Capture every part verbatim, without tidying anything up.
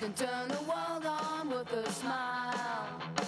and turn the world on with a smile.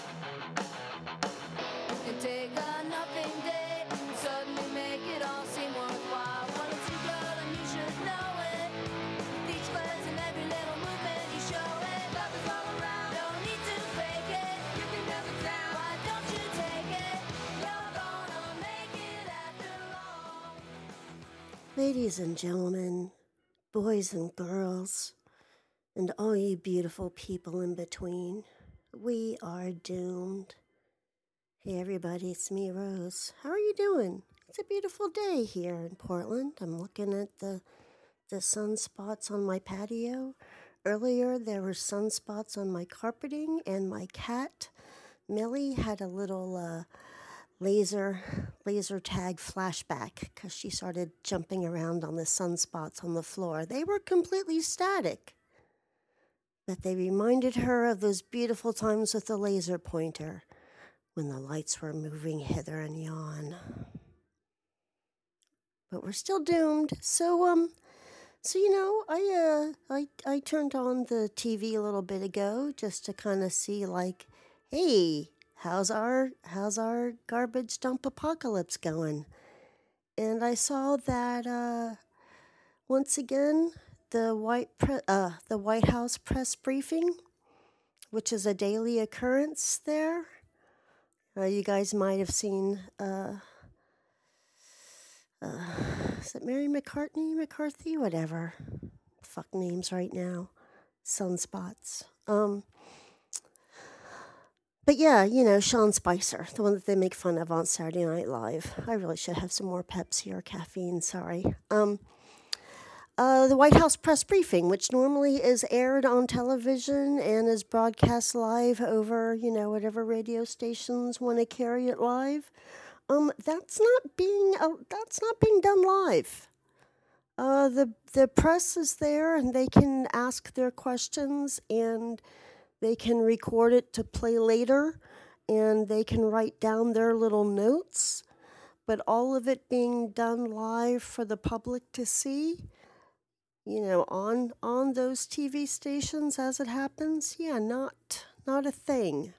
You can take a nothing day and suddenly make it all seem worthwhile. When it's you, girl, and you should know it. With each glance and every little movement you show it. Love is all around, no need to fake it. You can never down, why don't you take it? You're gonna make it after all. Ladies and gentlemen, boys and girls, and all you beautiful people in between, we are doomed. Hey everybody, it's me, Rose. How are you doing? It's a beautiful day here in Portland. I'm looking at the the sunspots on my patio. Earlier there were sunspots on my carpeting, and my cat, Millie, had a little uh, laser laser tag flashback because she started jumping around on the sunspots on the floor. They were completely static, but they reminded her of those beautiful times with the laser pointer when the lights were moving hither and yon. But we're still doomed. So um so you know, I uh I I turned on the T V a little bit ago just to kind of see, like, hey, how's our how's our garbage dump apocalypse going? And I saw that uh once again the White Pre- uh the White House press briefing, which is a daily occurrence there. Uh, you guys might have seen, uh, uh, is it Mary McCartney, McCarthy, whatever. Fuck names right now. Sunspots. Um, but yeah, you know, Sean Spicer, the one that they make fun of on Saturday Night Live. I really should have some more Pepsi or caffeine, sorry. Um, uh, the White House press briefing, which normally is aired on television and is broadcast live over, you know, whatever radio stations want to carry it live. Um, that's not being uh, that's not being done live. Uh, the the press is there, and they can ask their questions, and they can record it to play later, and they can write down their little notes. But all of it being done live for the public to see, you know, on on those T V stations as it happens, yeah, not not a thing.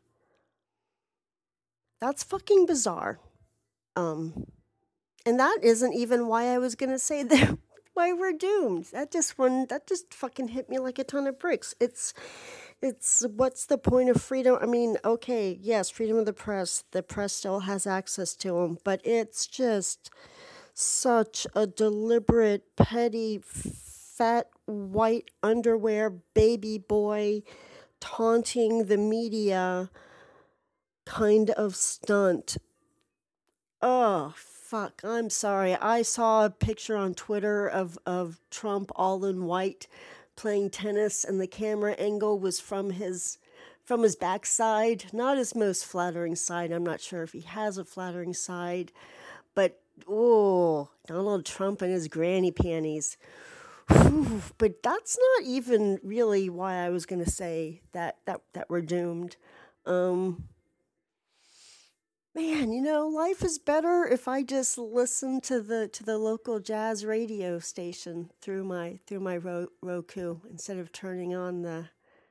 That's fucking bizarre. Um, and that isn't even why I was gonna say that why we're doomed. That just one that just fucking hit me like a ton of bricks. It's it's what's the point of freedom? I mean, okay, yes, freedom of the press. The press still has access to them, but it's just such a deliberate, petty, fat, white underwear baby boy taunting the media kind of stunt. Oh, fuck. I'm sorry. I saw a picture on Twitter of, of Trump all in white playing tennis, and the camera angle was from his from his backside. Not his most flattering side. I'm not sure if he has a flattering side. But, oh, Donald Trump and his granny panties. Whew, but that's not even really why I was going to say that, that, that we're doomed. Um... Man, you know, life is better if I just listen to the to the local jazz radio station through my through my Ro- Roku instead of turning on the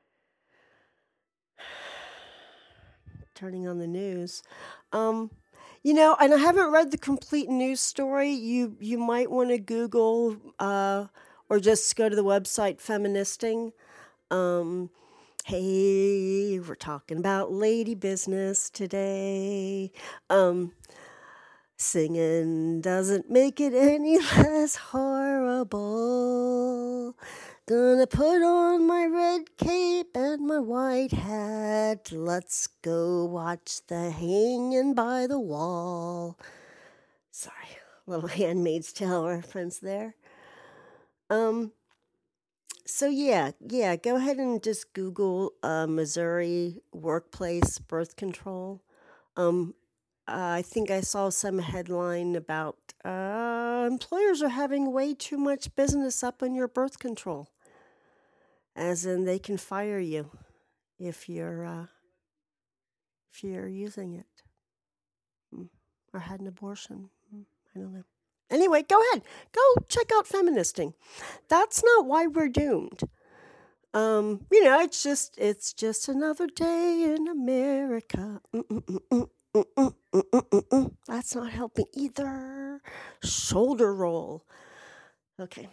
turning on the news. Um, you know, and I haven't read the complete news story. You you might want to Google uh, or just go to the website Feministing. Um, Hey, we're talking about lady business today. Um, singing doesn't make it any less horrible. Gonna put on my red cape and my white hat. Let's go watch the hanging by the wall. Sorry, little Handmaid's Tale reference there. Um... So yeah, yeah, go ahead and just Google uh, Missouri workplace birth control. Um, uh, I think I saw some headline about uh, employers are having way too much business up on your birth control, as in they can fire you if you're uh, if you're using it mm. or had an abortion. Mm. I don't know. Anyway, go ahead, go check out Feministing. That's not why we're doomed. Um, you know, it's just it's just another day in America. Mm-mm-mm-mm, mm-mm, mm-mm-mm-mm. That's not helping either. Shoulder roll. Okay.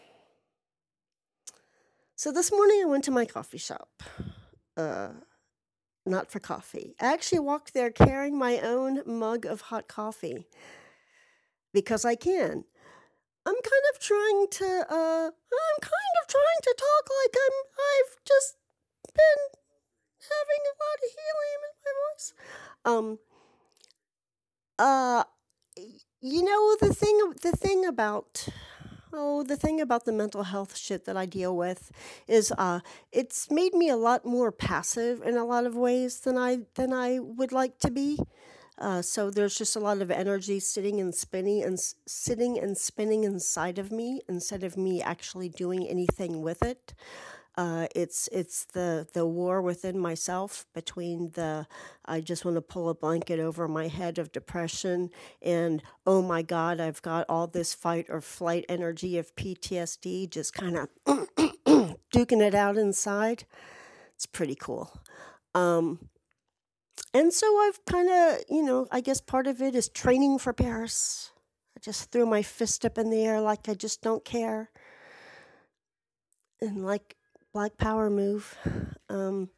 So this morning I went to my coffee shop. Uh, not for coffee. I actually walked there carrying my own mug of hot coffee because I can. I'm kind of trying to uh I'm kind of trying to talk like I'm I've just been having a lot of helium in my voice. Um uh y- you know the thing the thing about oh the thing about the mental health shit that I deal with is uh it's made me a lot more passive in a lot of ways than I than I would like to be. Uh, so there's just a lot of energy sitting and spinning and s- sitting and spinning inside of me instead of me actually doing anything with it. Uh, it's it's the the war within myself between the I just want to pull a blanket over my head of depression and oh my God, I've got all this fight or flight energy of P T S D just kind of duking it out inside. It's pretty cool. Um, and so I've kind of, you know, I guess part of it is training for Paris. I just threw my fist up in the air like I just don't care. And like Black Power move. Um,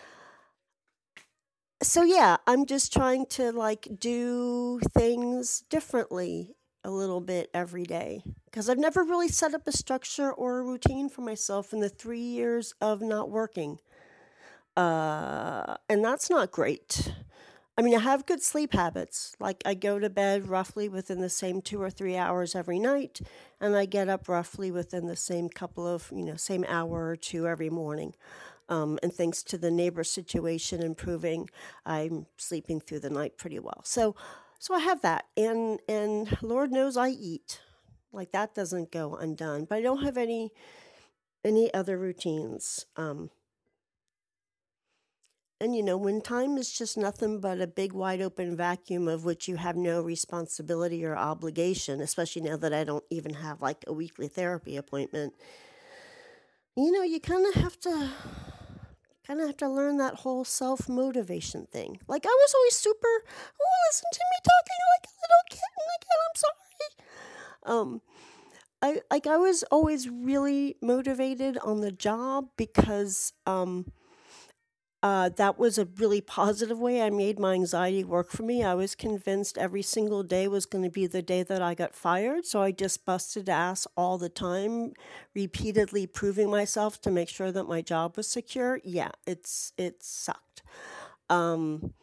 so yeah, I'm just trying to like do things differently a little bit every day because I've never really set up a structure or a routine for myself in the three years of not working. Uh, and that's not great. I mean, I have good sleep habits. Like, I go to bed roughly within the same two or three hours every night, and I get up roughly within the same couple of, you know, same hour or two every morning. Um, and thanks to the neighbor situation improving, I'm sleeping through the night pretty well. So, so I have that, and and Lord knows I eat. Like that doesn't go undone. But I don't have any any other routines. Um, And you know, when time is just nothing but a big wide open vacuum of which you have no responsibility or obligation, especially now that I don't even have like a weekly therapy appointment, you know, you kind of have to kind of have to learn that whole self motivation thing. Like I was always super, oh, listen to me talking like a little kitten again. I'm sorry. Um, I like I was always really motivated on the job because um uh, that was a really positive way I made my anxiety work for me. I was convinced every single day was going to be the day that I got fired. So I just busted ass all the time, repeatedly proving myself to make sure that my job was secure. Yeah, it's it sucked. Um,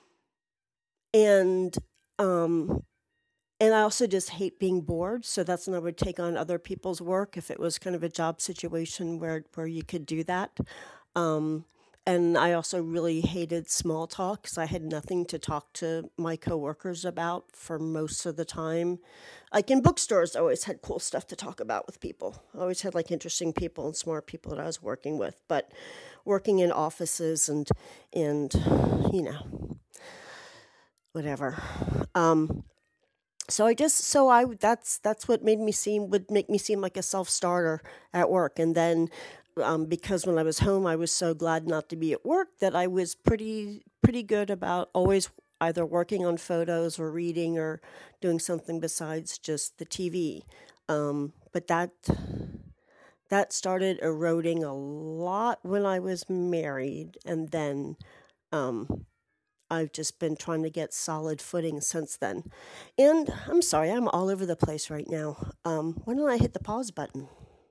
and um, and I also just hate being bored. So that's when I would take on other people's work if it was kind of a job situation where where you could do that. Um, and I also really hated small talk because I had nothing to talk to my coworkers about for most of the time. Like in bookstores, I always had cool stuff to talk about with people. I always had like interesting people and smart people that I was working with. But working in offices and and you know whatever. Um, so I just so I that's that's what made me seem would make me seem like a self starter at work, and then um, because when I was home, I was so glad not to be at work that I was pretty pretty good about always either working on photos or reading or doing something besides just the T V. Um, but that that started eroding a lot when I was married, and then um, I've just been trying to get solid footing since then. And I'm sorry, I'm all over the place right now. Um, when did I hit the pause button?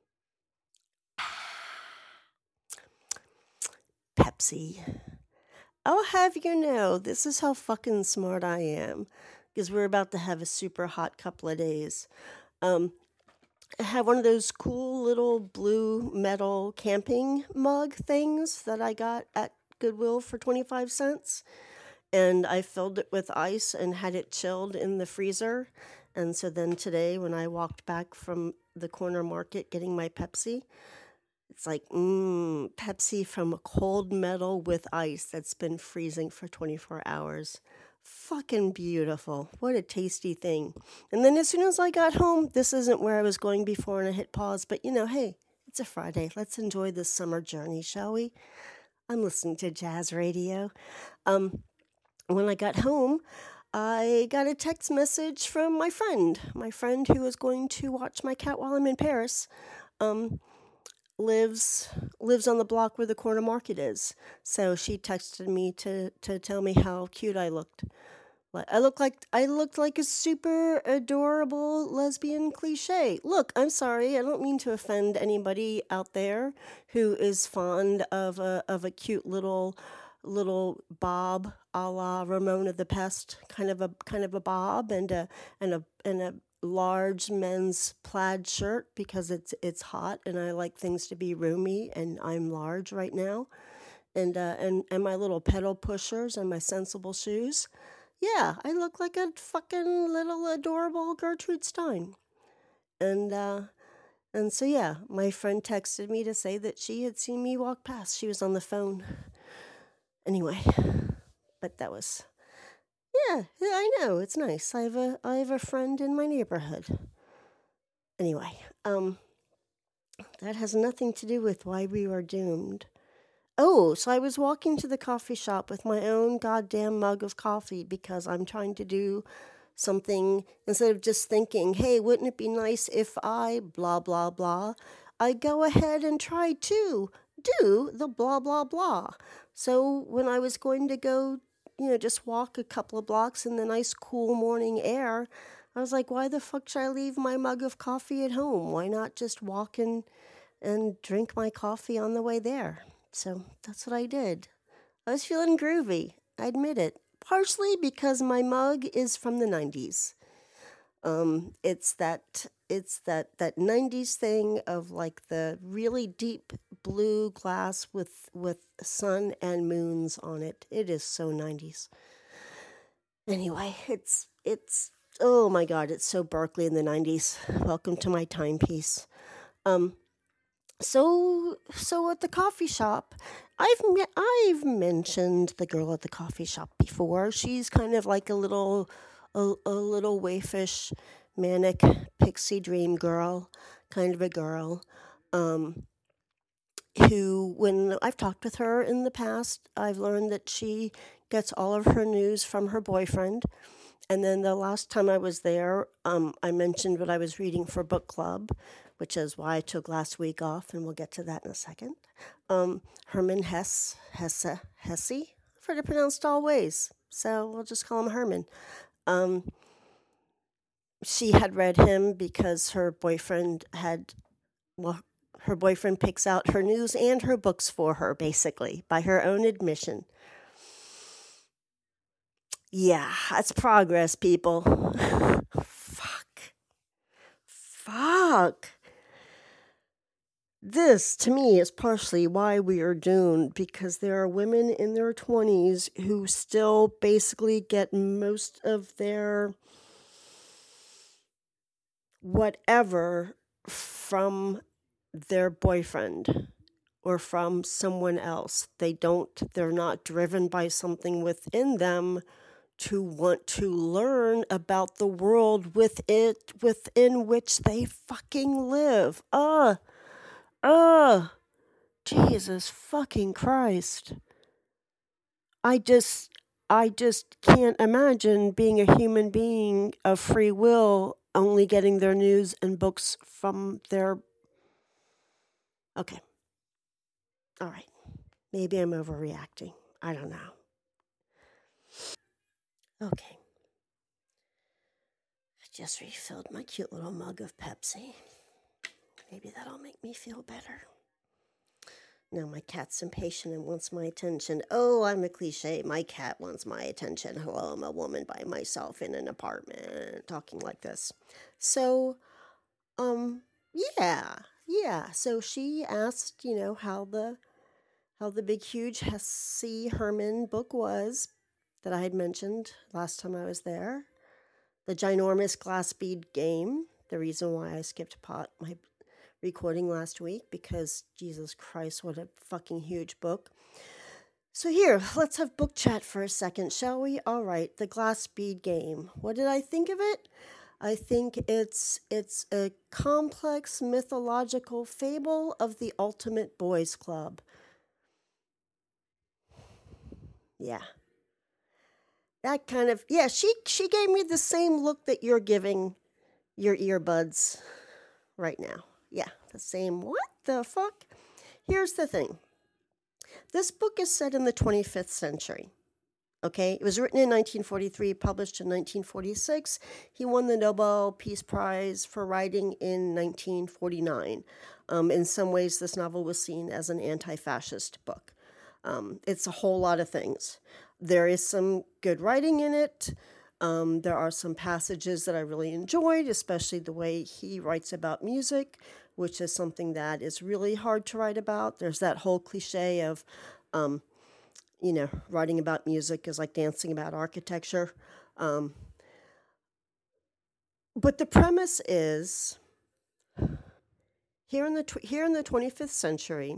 Pepsi. I'll have you know, this is how fucking smart I am. Because we're about to have a super hot couple of days. Um, I have one of those cool little blue metal camping mug things that I got at Goodwill for twenty-five cents. And I filled it with ice and had it chilled in the freezer. And so then today, when I walked back from the corner market getting my Pepsi, it's like, mmm, Pepsi from a cold metal with ice that's been freezing for twenty-four hours. Fucking beautiful. What a tasty thing. And then as soon as I got home, this isn't where I was going before and I hit pause, but you know, hey, It's a Friday. Let's enjoy this summer journey, shall we? I'm listening to jazz radio. Um, when I got home, I got a text message from my friend, my friend who is going to watch my cat while I'm in Paris. Um, lives lives on the block where the corner market is. So she texted me to to tell me how cute I looked. Like I look like I looked like a super adorable lesbian cliche. Look, I'm sorry, I don't mean to offend anybody out there who is fond of a of a cute little little bob a la Ramona the Pest, kind of a kind of a bob and a and a and a large men's plaid shirt because it's it's hot and I like things to be roomy and I'm large right now. And uh, and and my little pedal pushers and my sensible shoes. Yeah, I look like a fucking little adorable Gertrude Stein. And uh and so yeah, my friend texted me to say that she had seen me walk past. She was on the phone. Anyway, but that was yeah, yeah, I know. It's nice. I have a I have a friend in my neighborhood. Anyway, um that has nothing to do with why we were doomed. Oh, so I was walking to the coffee shop with my own goddamn mug of coffee because I'm trying to do something instead of just thinking, hey, wouldn't it be nice if I blah, blah, blah? I go ahead and try to do the blah, blah, blah. So when I was going to go, you know, just walk a couple of blocks in the nice, cool morning air, I was like, why the fuck should I leave my mug of coffee at home? Why not just walk and, and drink my coffee on the way there? So that's what I did. I was feeling groovy, I admit it. Partially because my mug is from the nineties. Um, it's that it's that that nineties thing of like the really deep blue glass with with sun and moons on it. It is so nineties. Anyway, it's it's oh my god, it's so Berkeley in the nineties. Welcome to my timepiece. Um so so at the coffee shop, I've me- I've mentioned the girl at the coffee shop before. She's kind of like a little a, a little waifish manic pixie dream girl, kind of a girl. Um who when I've talked with her in the past, I've learned that she gets all of her news from her boyfriend. And then the last time I was there, um, I mentioned what I was reading for book club, which is why I took last week off, and we'll get to that in a second. Um, Herman Hesse, Hesse, Hesse, I've heard it pronounced all ways, so we'll just call him Herman. Um, she had read him because her boyfriend had, well, her boyfriend picks out her news and her books for her, basically, by her own admission. Yeah, that's progress, people. Fuck. Fuck. This, to me, is partially why we are doomed, because there are women in their twenties who still basically get most of their whatever from their boyfriend or from someone else. They don't, they're not driven by something within them to want to learn about the world with it within which they fucking live. Uh, uh, Jesus fucking Christ. I just, I just can't imagine being a human being of free will only getting their news and books from their. Okay. All right. Maybe I'm overreacting. I don't know. Okay. I just refilled my cute little mug of Pepsi. Maybe that'll make me feel better. No, my cat's impatient and wants my attention. Oh, I'm a cliche. My cat wants my attention. Hello, I'm a woman by myself in an apartment talking like this. So, um, yeah, yeah. So she asked, you know, how the how the big, huge Hesse Herman book was that I had mentioned last time I was there. The ginormous glass bead game. The reason why I skipped pot my recording last week because Jesus Christ, what a fucking huge book. So here, let's have book chat for a second, shall we? All right, the glass bead game. What did I think of it? I think it's it's a complex mythological fable of the ultimate boys club. Yeah. That kind of yeah, she she gave me the same look that you're giving your earbuds right now. Yeah, the same. What the fuck? Here's the thing. This book is set in the twenty-fifth century. Okay, it was written in nineteen forty-three, published in nineteen forty-six. He won the Nobel Peace Prize for writing in nineteen forty-nine. Um, in some ways, this novel was seen as an anti-fascist book. Um, it's a whole lot of things. There is some good writing in it. Um, there are some passages that I really enjoyed, especially the way he writes about music, which is something that is really hard to write about. There's that whole cliche of, um, you know, writing about music is like dancing about architecture. Um, but the premise is here in the tw- here in the twenty-fifth century,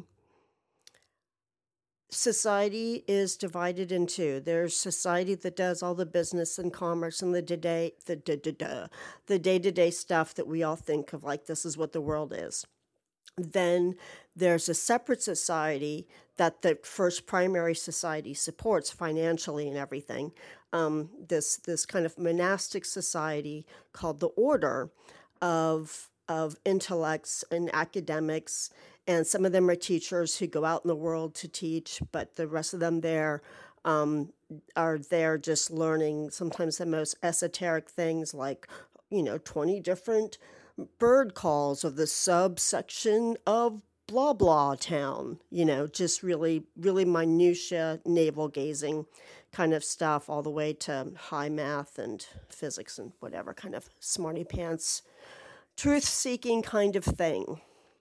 society is divided in two. There's society that does all the business and commerce and the day the da-da-da, the day-to-day stuff that we all think of like this is what the world is. Then there's a separate society that the first primary society supports financially and everything. Um, this this kind of monastic society called the Order of of intellects and academics, and some of them are teachers who go out in the world to teach, but the rest of them there um, are there just learning sometimes the most esoteric things like, you know, twenty different bird calls of the subsection of blah blah town, you know, just really, really minutia, navel gazing kind of stuff, all the way to high math and physics and whatever kind of smarty pants, truth seeking kind of thing.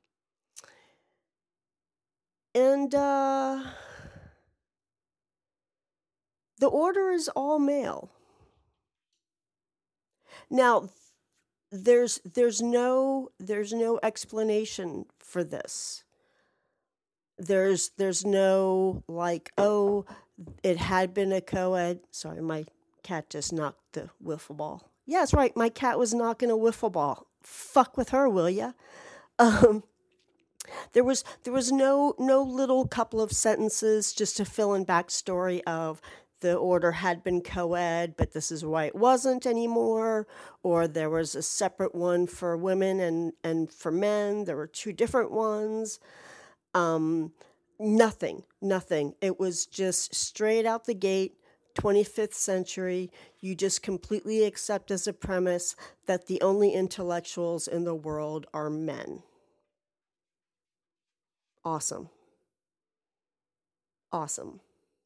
And uh, the Order is all male. Now, there's there's no there's no explanation for this. There's there's no like, oh, it had been a co-ed. Sorry, my cat just knocked the wiffle ball. Yeah, that's right. My cat was knocking a wiffle ball. Fuck with her, will ya? Um, there was there was no no little couple of sentences just to fill in backstory of the Order had been co-ed, but this is why it wasn't anymore, or there was a separate one for women and, and for men. There were two different ones. Um, nothing, nothing. It was just straight out the gate, twenty-fifth century. You just completely accept as a premise that the only intellectuals in the world are men. Awesome. Awesome.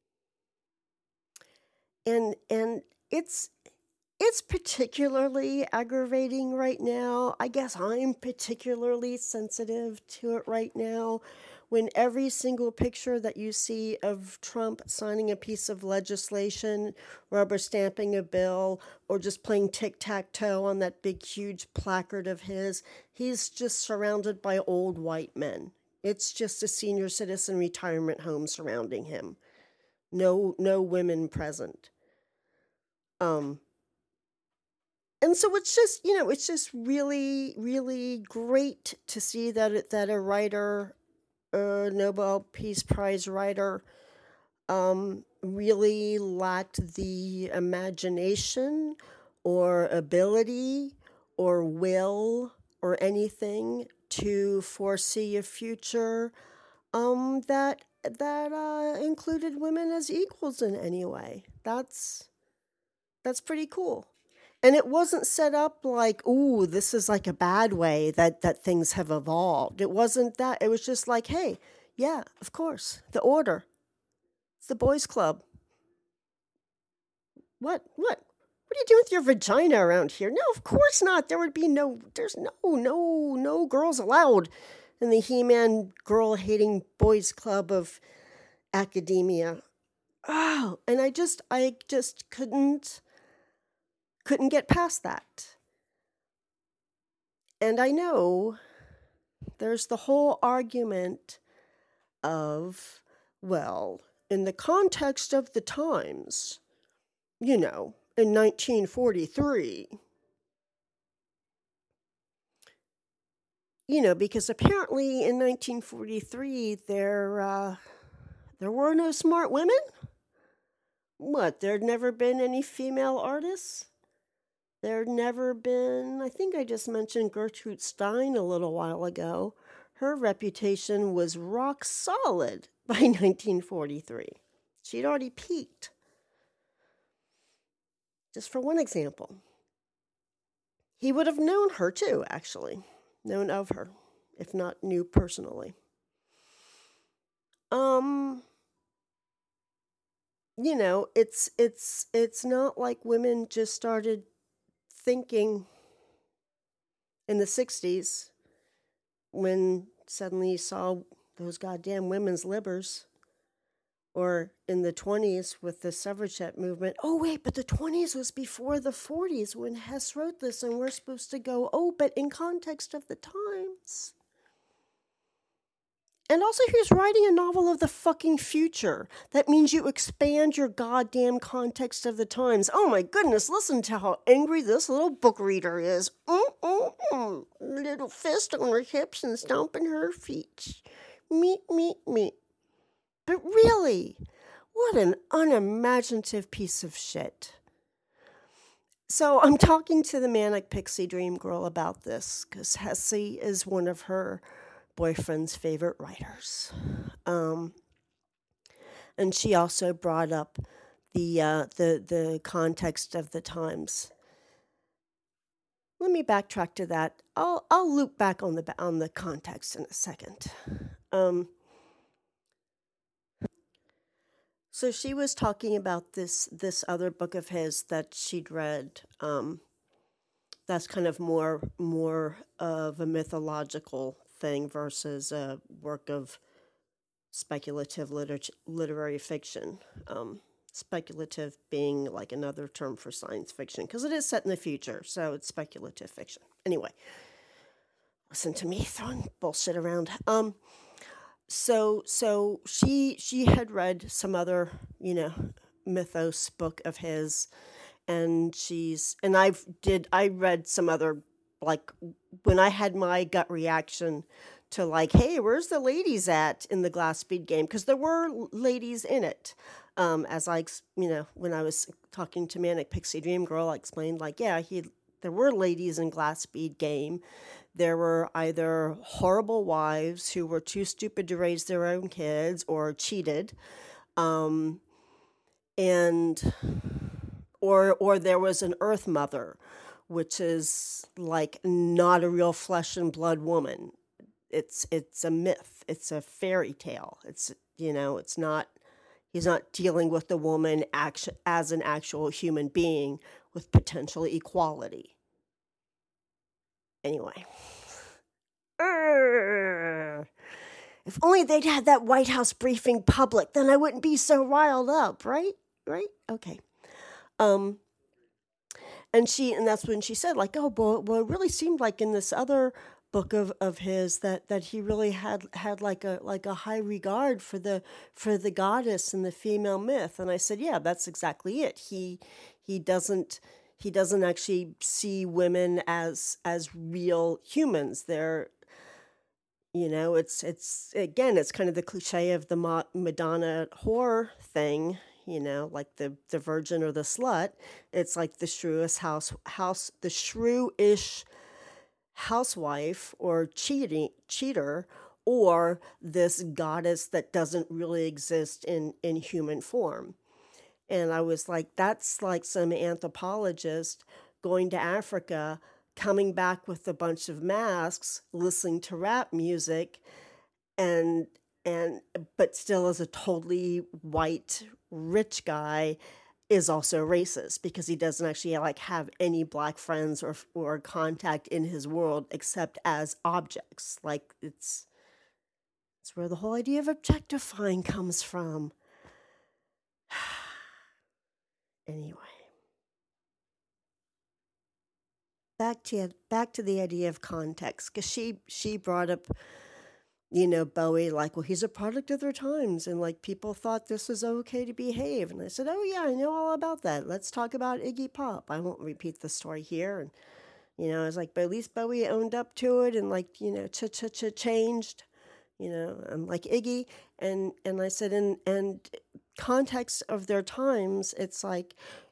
And and it's it's particularly aggravating right now. I guess I'm particularly sensitive to it right now when every single picture that you see of Trump signing a piece of legislation, rubber stamping a bill, or just playing tic-tac-toe on that big huge placard of his, he's just surrounded by old white men. It's just a senior citizen retirement home surrounding him. No no women present. Um, and so it's just, you know, it's just really, really great to see that it, that a writer, a Nobel Peace Prize writer, um, really lacked the imagination or ability or will or anything to foresee a future um, that that uh, included women as equals in any way. That's that's pretty cool. And it wasn't set up like, ooh, this is like a bad way that, that things have evolved. It wasn't that. It was just like, hey, yeah, of course, the Order. It's the boys' club. What? What? What do you do with your vagina around here? No, of course not. There would be no, there's no, no, no girls allowed in the He-Man girl-hating boys' club of academia. Oh, and I just, I just couldn't, couldn't get past that. And I know there's the whole argument of, well, in the context of the times, you know, in nineteen forty-three, you know, because apparently in nineteen forty-three there uh, there were no smart women. What? There'd never been any female artists. There'd never been. I think I just mentioned Gertrude Stein a little while ago. Her reputation was rock solid by nineteen forty-three. She'd already peaked. Just for one example. He would have known her too, actually. Known of her, if not knew personally. Um, you know, it's it's it's not like women just started thinking in the sixties when suddenly you saw those goddamn women's libbers, or in the twenties with the suffragette movement. Oh, wait, but the twenties was before the forties when Hess wrote this, and we're supposed to go, oh, but in context of the times. And also, he's writing a novel of the fucking future. That means you expand your goddamn context of the times. Oh my goodness, listen to how angry this little book reader is. Mm-mm-mm. Little fist on her hips and stomping her feet. Meet, meet, meet. But really, what an unimaginative piece of shit. So I'm talking to the Manic Pixie Dream Girl about this, because Hesse is one of her boyfriend's favorite writers. Um, and she also brought up the uh, the the context of the times. Let me backtrack to that. I'll I'll loop back on the on the context in a second. Um, so she was talking about this this other book of his that she'd read. Um, that's kind of more more of a mythological thing versus a work of speculative liter- literary fiction. Um, speculative being like another term for science fiction, because it is set in the future, so it's speculative fiction. Anyway, listen to me throwing bullshit around. Um, so so she she had read some other, you know, mythos book of his, and she's and I've did I read some other, like when I had my gut reaction to like, hey, where's the ladies at in the Glassbead game? Because there were ladies in it. Um, as I, you know, when I was talking to Manic Pixie Dream Girl, I explained like, yeah, he there were ladies in Glassbead game. There were either horrible wives who were too stupid to raise their own kids or cheated, um, and or or there was an Earth Mother, which is like not a real flesh and blood woman. It's it's a myth. It's a fairy tale. It's, you know, it's not, he's not dealing with the woman act- as an actual human being with potential equality. Anyway. Urgh. If only they'd had that White House briefing public, then I wouldn't be so riled up, right? Right? Okay. Um, and she, and that's when she said, like, oh, well, well, it really seemed like in this other book of, of his that, that he really had had like a like a high regard for the for the goddess and the female myth. And I said, yeah, that's exactly it. He he doesn't he doesn't actually see women as as real humans. They're, you know, it's it's again, it's kind of the cliche of the Ma- Madonna whore thing. You know, like the, the virgin or the slut. It's like the shrewish house house the shrewish housewife or cheating cheater, or this goddess that doesn't really exist in in human form. And I was like, that's like some anthropologist going to Africa, coming back with a bunch of masks, listening to rap music, and and but still as a totally white rich guy is also racist because he doesn't actually like have any black friends or or contact in his world except as objects. Like it's it's where the whole idea of objectifying comes from. Anyway, back to back to the idea of context, because she she brought up, you know, Bowie, like, well, he's a product of their times, and like people thought this was okay to behave. And I said, oh yeah, I know all about that. Let's talk about Iggy Pop. I won't repeat the story here. And You know, it's like, but at least Bowie owned up to it and like, you know, ch ch ch changed. You know, I'm like Iggy, and and I said, in and context of their times, it's like,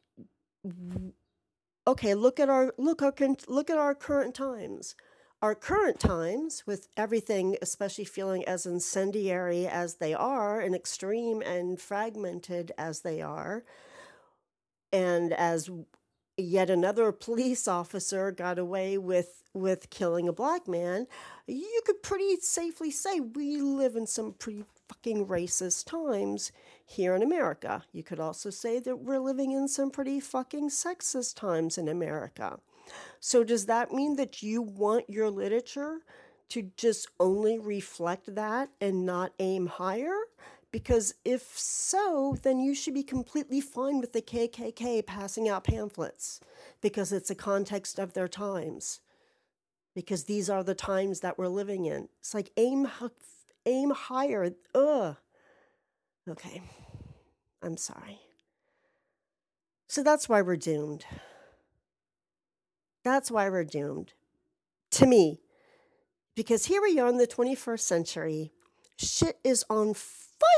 okay, look at our look our con- look at our current times. Our current times, with everything, especially feeling as incendiary as they are, and extreme and fragmented as they are, and as yet another police officer got away with with killing a black man, you could pretty safely say we live in some pretty fucking racist times here in America. You could also say that we're living in some pretty fucking sexist times in America. So does that mean that you want your literature to just only reflect that and not aim higher? Because if so, then you should be completely fine with the K K K passing out pamphlets, because it's a context of their times. Because these are the times that we're living in. It's like aim aim higher. Ugh. Okay. I'm sorry. So that's why we're doomed. That's why we're doomed. To me. Because here we are in the twenty-first century. Shit is on fire.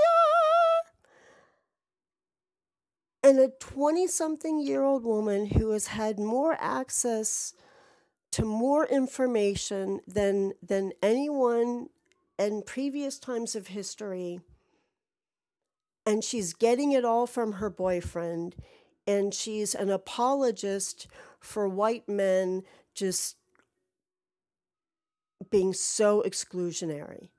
And a twenty-something year old woman who has had more access to more information than than anyone in previous times of history, and she's getting it all from her boyfriend, and she's an apologist for white men just being so exclusionary.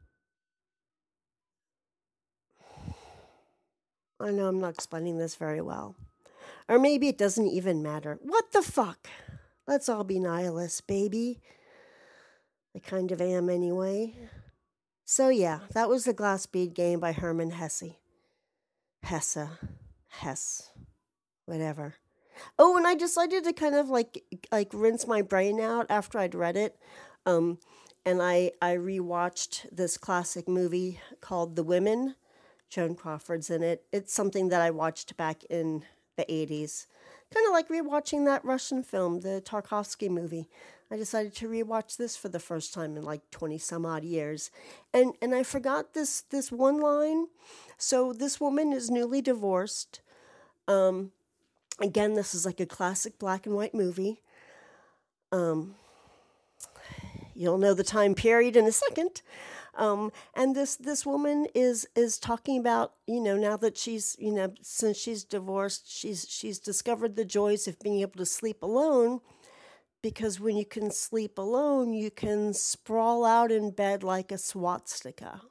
I know I'm not explaining this very well. Or maybe it doesn't even matter. What the fuck? Let's all be nihilists, baby. I kind of am anyway. So yeah, that was The Glass Bead Game by Hermann Hesse. Hesse. Hess. Whatever. Oh, and I decided to kind of like like rinse my brain out after I'd read it. Um, and I, I rewatched this classic movie called The Women. Joan Crawford's in it. It's something that I watched back in the eighties. Kind of like rewatching that Russian film, the Tarkovsky movie. I decided to rewatch this for the first time in like twenty some odd years. And and I forgot this this one line. So this woman is newly divorced. Um, again, this is like a classic black and white movie. Um, you'll know the time period in a second. Um, and this this woman is is talking about, you know, now that she's, you know, since she's divorced, she's she's discovered the joys of being able to sleep alone, because when you can sleep alone, you can sprawl out in bed like a swastika.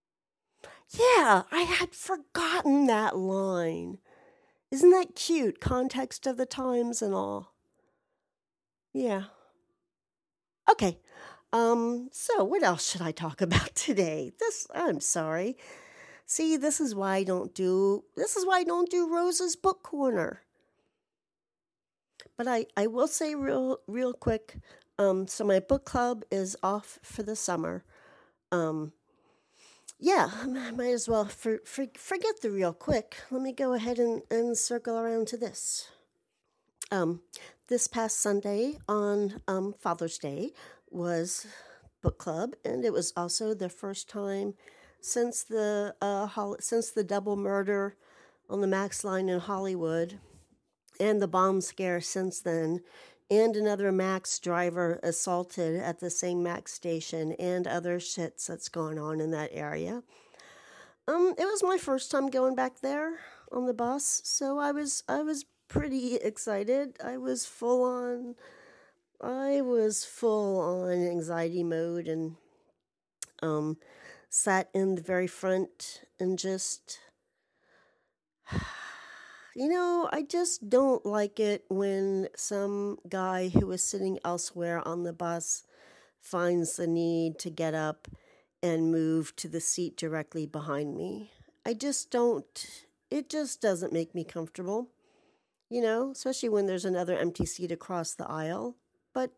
Yeah, I had forgotten that line. Isn't that cute? Context of the times and all. Yeah. Okay. Um, so what else should I talk about today? This, I'm sorry. See, this is why I don't do, this is why I don't do Rose's Book Corner. But I, I will say real, real quick. Um, so my book club is off for the summer. Um, yeah, I might as well for, for, forget the real quick. Let me go ahead and, and circle around to this. Um, this past Sunday on um, Father's Day was book club, and it was also the first time since the uh, hol- since the double murder on the Max line in Hollywood, and the bomb scare since then, and another Max driver assaulted at the same Max station, and other shits that's going on in that area. Um, it was my first time going back there on the bus, so I was I was pretty excited. I was full on. I was full on anxiety mode, and um, sat in the very front and just, you know, I just don't like it when some guy who is sitting elsewhere on the bus finds the need to get up and move to the seat directly behind me. I just don't, it just doesn't make me comfortable, you know, especially when there's another empty seat across the aisle. But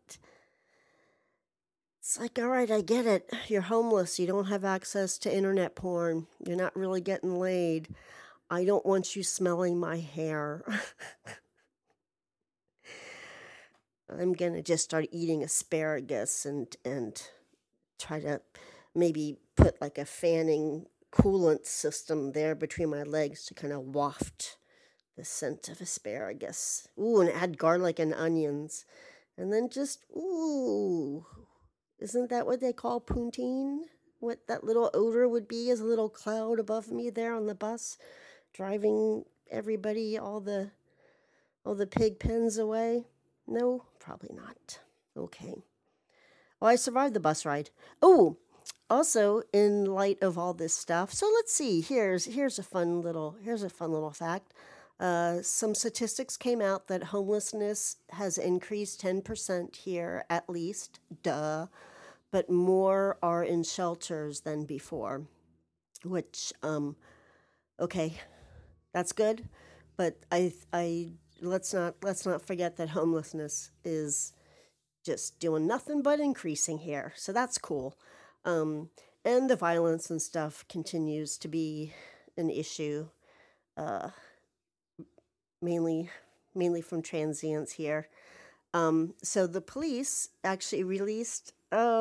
it's like, all right, I get it. You're homeless. You don't have access to internet porn. You're not really getting laid. I don't want you smelling my hair. I'm gonna just start eating asparagus and and try to maybe put like a fanning coolant system there between my legs to kind of waft the scent of asparagus. Ooh, and add garlic and onions. And then just, ooh, isn't that what they call poutine? What that little odor would be as a little cloud above me there on the bus, driving everybody, all the all the pig pens away? No, probably not. Okay. Oh, I survived the bus ride. Oh, also in light of all this stuff, so let's see. Here's here's a fun little here's a fun little fact. Uh, some statistics came out that homelessness has increased ten percent here at least. Duh. But more are in shelters than before, which um, okay, that's good. But I I let's not let's not forget that homelessness is just doing nothing but increasing here. So that's cool. Um, and the violence and stuff continues to be an issue, uh, mainly mainly from transients here. Um, so the police actually released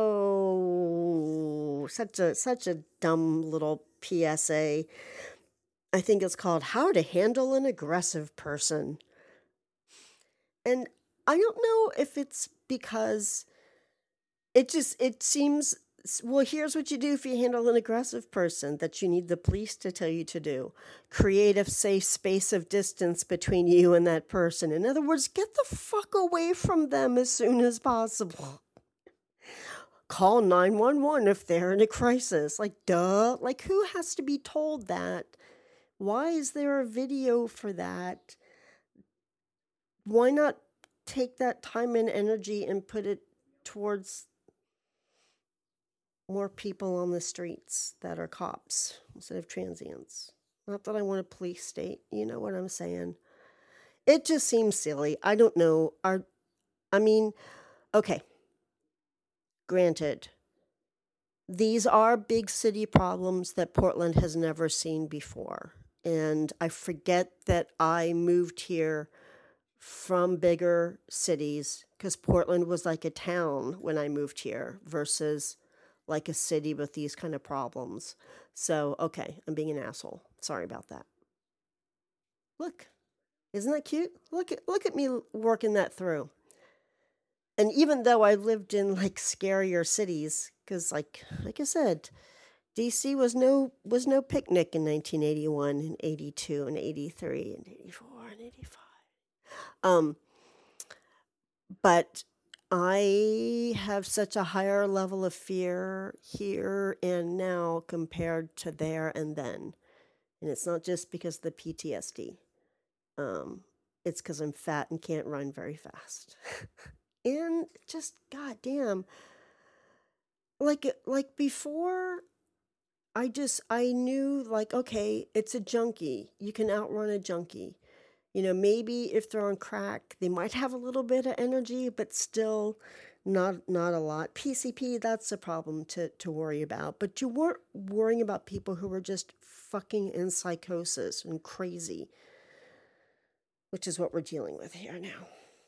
oh such a such a dumb little P S A. I think it's called How to Handle an Aggressive Person. And I don't know if it's because it just it seems well, here's what you do if you handle an aggressive person that you need the police to tell you to do. Create a safe space of distance between you and that person. In other words, get the fuck away from them as soon as possible. Call nine one one if they're in a crisis. Like, duh. Like, who has to be told that? Why is there a video for that? Why not take that time and energy and put it towards more people on the streets that are cops instead of transients? Not that I want a police state, you know what I'm saying? It just seems silly. I don't know. Are I mean, okay. Granted, these are big city problems that Portland has never seen before. And I forget that I moved here from bigger cities because Portland was like a town when I moved here versus like a city with these kind of problems. So, okay, I'm being an asshole. Sorry about that. Look, isn't that cute? Look at look at me working that through. And even though I lived in like scarier cities, because like like I said, D C was no was no picnic in nineteen eighty-one and eighty-two and eighty-three and eighty-four and eighty-five. Um, but I have such a higher level of fear here and now compared to there and then. And it's not just because of the P T S D. Um, it's because I'm fat and can't run very fast. And just, goddamn, like, like before, I just, I knew, like, okay, it's a junkie. You can outrun a junkie. You know, maybe if they're on crack, they might have a little bit of energy, but still not not a lot. P C P, that's a problem to, to worry about. But you weren't worrying about people who were just fucking in psychosis and crazy, which is what we're dealing with here now.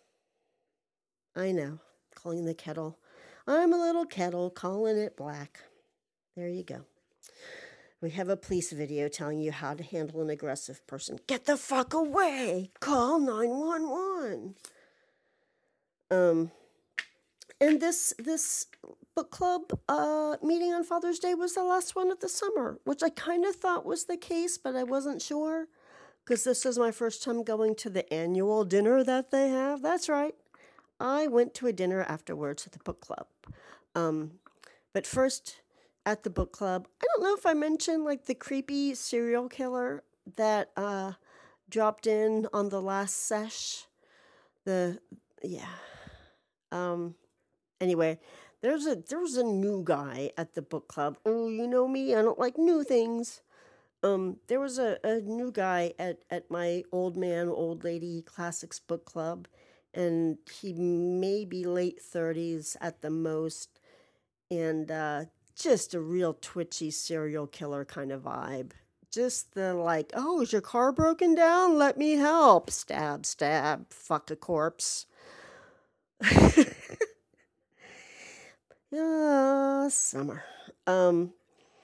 I know, calling the kettle. I'm a little kettle, calling it black. There you go. We have a police video telling you how to handle an aggressive person. Get the fuck away! Call nine one one. Um, and this this book club uh, meeting on Father's Day was the last one of the summer, which I kind of thought was the case, but I wasn't sure because this is my first time going to the annual dinner that they have. That's right. I went to a dinner afterwards at the book club. Um, but first, at the book club, I don't know if I mentioned like the creepy serial killer that uh, dropped in on the last sesh. The yeah. Um. Anyway, there's a there's a new guy at the book club. Oh, you know me, I don't like new things. Um, there was a, a new guy at, at my old man, old lady classics book club, and he may be late thirties at the most, and uh, just a real twitchy serial killer kind of vibe. Just the like, oh, is your car broken down? Let me help. Stab, stab, fuck a corpse. Ah, summer. Um,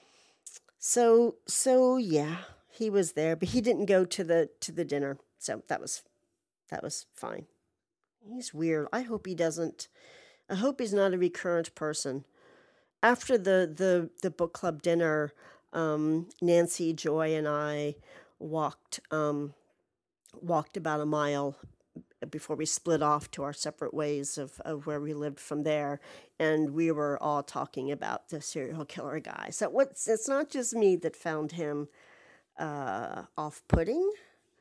so so yeah, he was there, but he didn't go to the to the dinner. So that was that was fine. He's weird. I hope he doesn't. I hope he's not a recurrent person. After the the the book club dinner, um, Nancy, Joy, and I walked um, walked about a mile before we split off to our separate ways of, of where we lived from there, and we were all talking about the serial killer guy. So what's it's not just me that found him uh, off-putting,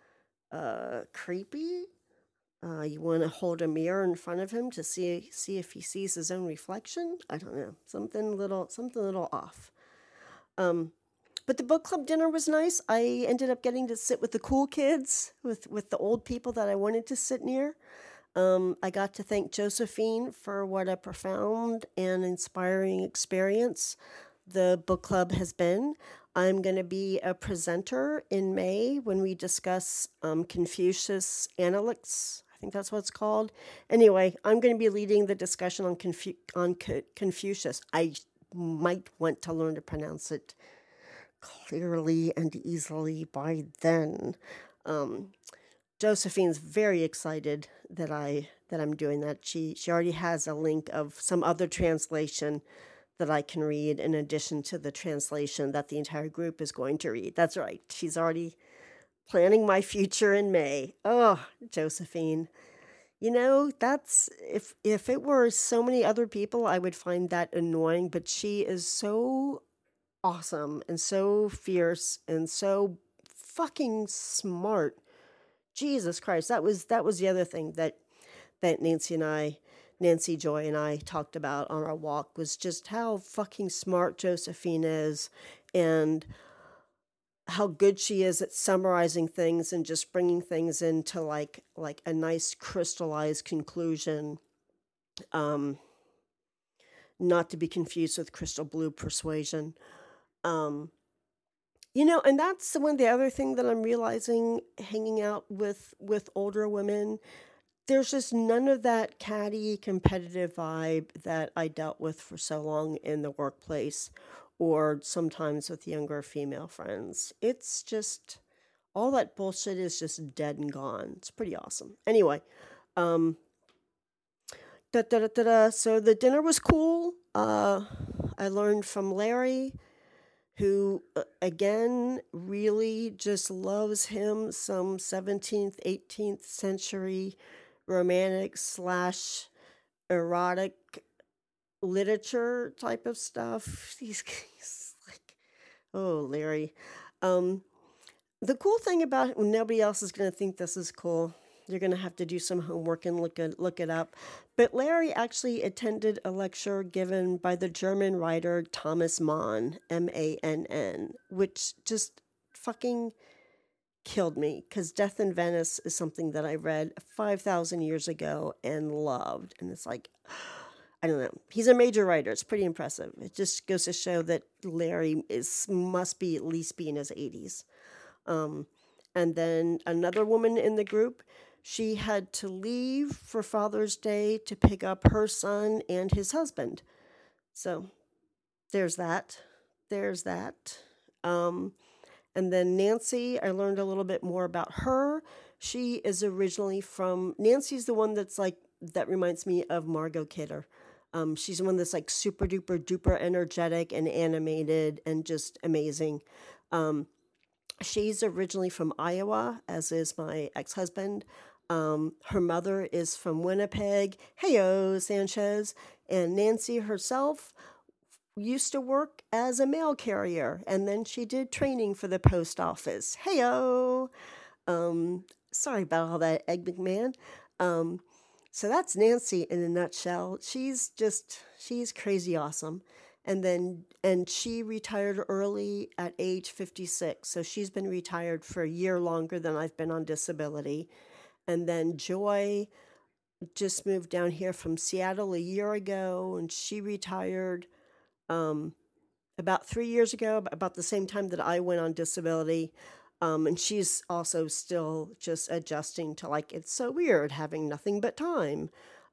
uh, creepy. Uh, you want to hold a mirror in front of him to see see if he sees his own reflection. I don't know, something little something little off. Um, but the book club dinner was nice. I ended up getting to sit with the cool kids, with with the old people that I wanted to sit near. Um, I got to thank Josephine for what a profound and inspiring experience the book club has been. I'm going to be a presenter in May when we discuss um, Confucius Analects. I think that's what it's called. Anyway, I'm going to be leading the discussion on, Confu- on Co- Confucius. I might want to learn to pronounce it clearly and easily by then. Um, Josephine's very excited that I that I'm doing that. She she already has a link of some other translation that I can read in addition to the translation that the entire group is going to read. That's right. She's already planning my future in May. Oh, Josephine. You know, that's if if it were so many other people, I would find that annoying, but she is so awesome and so fierce and so fucking smart. Jesus Christ, that was that was the other thing that that Nancy and I, Nancy Joy and I talked about on our walk was just how fucking smart Josephine is and how good she is at summarizing things and just bringing things into like like a nice crystallized conclusion. Um, not to be confused with crystal blue persuasion. Um, You know, and that's one of the other thing that I'm realizing hanging out with with older women. There's just none of that catty competitive vibe that I dealt with for so long in the workplace or sometimes with younger female friends. It's just all that bullshit is just dead and gone. It's pretty awesome. Anyway, um da, da, da, da, da. So the dinner was cool. Uh I learned from Larry who uh, again really just loves him some seventeenth, eighteenth century romantic slash erotic literature type of stuff. These guys, like, oh, Larry. Um, the cool thing about it, nobody else is going to think this is cool. You're going to have to do some homework and look it, look it up. But Larry actually attended a lecture given by the German writer Thomas Mann, M A N N, which just fucking killed me because Death in Venice is something that I read five thousand years ago and loved. And it's like, I don't know. He's a major writer. It's pretty impressive. It just goes to show that Larry is must be at least be in his eighties. Um, and then another woman in the group, she had to leave for Father's Day to pick up her son and his husband. So there's that. There's that. Um, and then Nancy, I learned a little bit more about her. She is originally from, Nancy's the one that's like, that reminds me of Margot Kidder. Um, she's the one that's like super duper duper energetic and animated and just amazing. Um, She's originally from Iowa, as is my ex-husband. Um, her mother is from Winnipeg. Heyo, Sanchez. And Nancy herself used to work as a mail carrier, and then she did training for the post office. Heyo. Um, sorry about all that, Egg McMahon. Um, so that's Nancy in a nutshell. She's just, she's crazy awesome. And then, and she retired early at age fifty-six. So she's been retired for a year longer than I've been on disability. And then Joy just moved down here from Seattle a year ago, and she retired um, about three years ago, about the same time that I went on disability. Um, and she's also still just adjusting to like, it's so weird having nothing but time.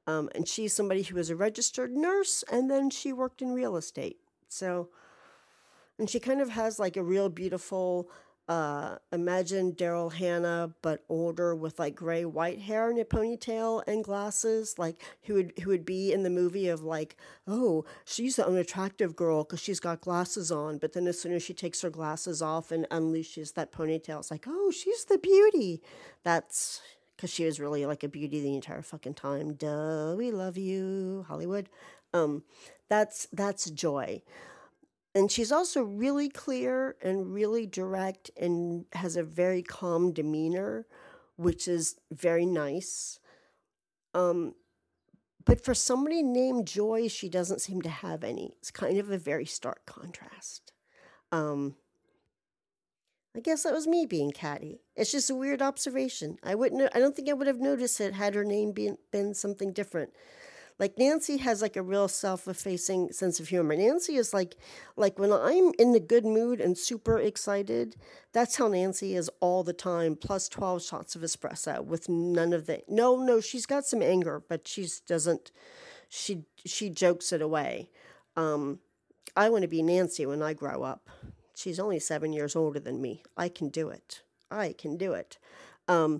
Um, and she's somebody who was a registered nurse, and then she worked in real estate. So, and she kind of has like a real beautiful, uh, imagine Daryl Hannah, but older with like gray white hair and a ponytail and glasses, like who would who would be in the movie of like, oh, she's the unattractive girl because she's got glasses on, but then as soon as she takes her glasses off and unleashes that ponytail, it's like, oh, she's the beauty. That's because she was really like a beauty the entire fucking time. Duh, we love you, Hollywood. Um, that's that's Joy. And she's also really clear and really direct and has a very calm demeanor, which is very nice. Um, but for somebody named Joy, she doesn't seem to have any. It's kind of a very stark contrast. Um, I guess that was me being catty. It's just a weird observation. I wouldn't. I don't think I would have noticed it had her name been been something different. Like Nancy has like a real self-effacing sense of humor. Nancy is like, like when I'm in a good mood and super excited, that's how Nancy is all the time. Plus twelve shots of espresso with none of the. No, no, she's got some anger, but she doesn't. She she jokes it away. Um, I want to be Nancy when I grow up. She's only seven years older than me. I can do it. I can do it. Um,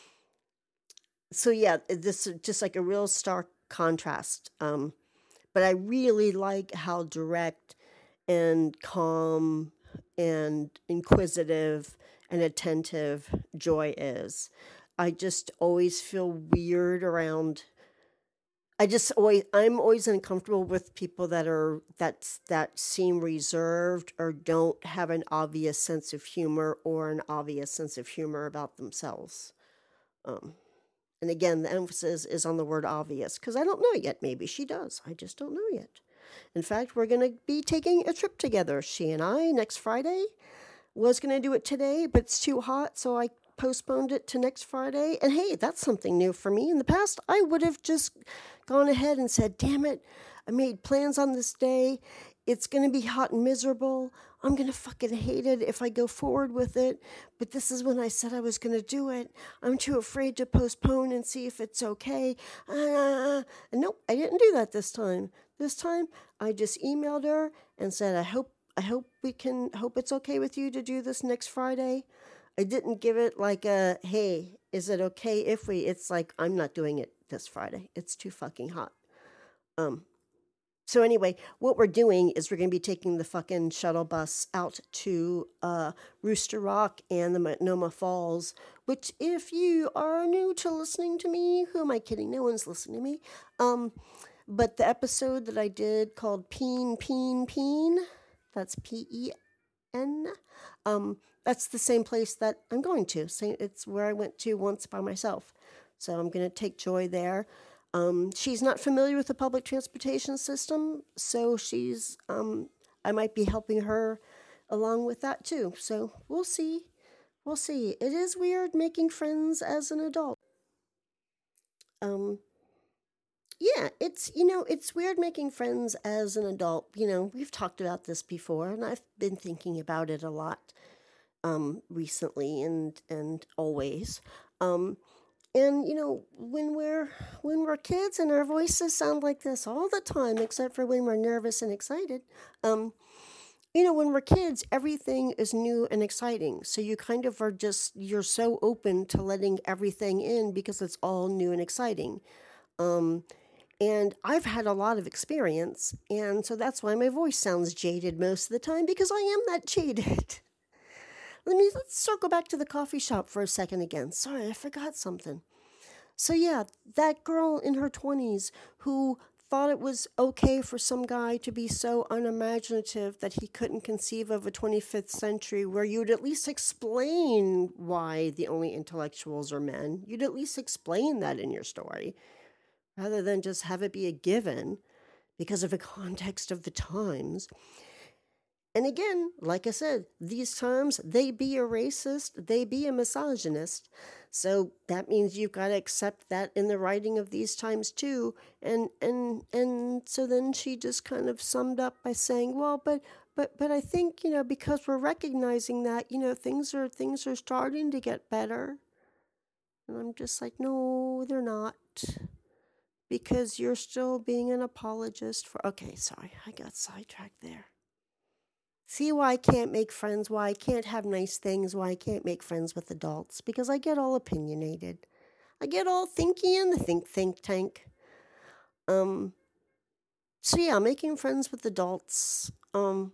so yeah, this is just like a real stark contrast. Um, but I really like how direct and calm and inquisitive and attentive Joy is. I just always feel weird around. I just always I'm always uncomfortable with people that are that's that seem reserved or don't have an obvious sense of humor or an obvious sense of humor about themselves. Um, and again, the emphasis is on the word obvious because I don't know yet. Maybe she does. I just don't know yet. In fact, we're going to be taking a trip together, she and I, next Friday. Was going to do it today, but it's too hot, so I postponed it to next Friday. And hey, that's something new for me. In the past, I would have just gone ahead and said, damn it, I made plans on this day. It's going to be hot and miserable. I'm going to fucking hate it if I go forward with it. But this is when I said I was going to do it. I'm too afraid to postpone and see if it's okay. Uh, and nope, I didn't do that this time. This time, I just emailed her and said, I hope I hope we can, hope it's okay with you to do this next Friday. I didn't give it like a, hey, is it okay if we, it's like, I'm not doing it this Friday. It's too fucking hot. Um, so anyway, what we're doing is we're going to be taking the fucking shuttle bus out to uh, Rooster Rock and the Multnomah Falls, which if you are new to listening to me, who am I kidding? No one's listening to me. Um, but the episode that I did called Peen, Peen, Peen, that's P E N. Um, that's the same place that I'm going to. Same, it's where I went to once by myself. So I'm going to take Joy there. Um, she's not familiar with the public transportation system, so she's, um, I might be helping her along with that too. So we'll see. We'll see. It is weird making friends as an adult. Um, Yeah, it's, you know, it's weird making friends as an adult. You know, we've talked about this before, and I've been thinking about it a lot um, recently and and always. Um, and you know, when we're when we're kids and our voices sound like this all the time, except for when we're nervous and excited. Um, you know, when we're kids, everything is new and exciting. So you kind of are just you're so open to letting everything in because it's all new and exciting. Um, and I've had a lot of experience, and so that's why my voice sounds jaded most of the time because I am that jaded. Let me let's circle back to the coffee shop for a second again. Sorry, I forgot something. So yeah, that girl in her twenties who thought it was okay for some guy to be so unimaginative that he couldn't conceive of a twenty-fifth century where you'd at least explain why the only intellectuals are men. You'd at least explain that in your story rather than just have it be a given because of the context of the times. And again, like I said, these times, they be a racist, they be a misogynist. So that means you've got to accept that in the writing of these times too. And and and so then she just kind of summed up by saying, well, but but but I think, you know, because we're recognizing that, you know, things are things are starting to get better. And I'm just like, no, they're not. because you're still being an apologist for. Okay, sorry, I got sidetracked there. See why I can't make friends, why I can't have nice things, why I can't make friends with adults, because I get all opinionated. I get all thinky in the think think tank. Um, so yeah, making friends with adults. Um,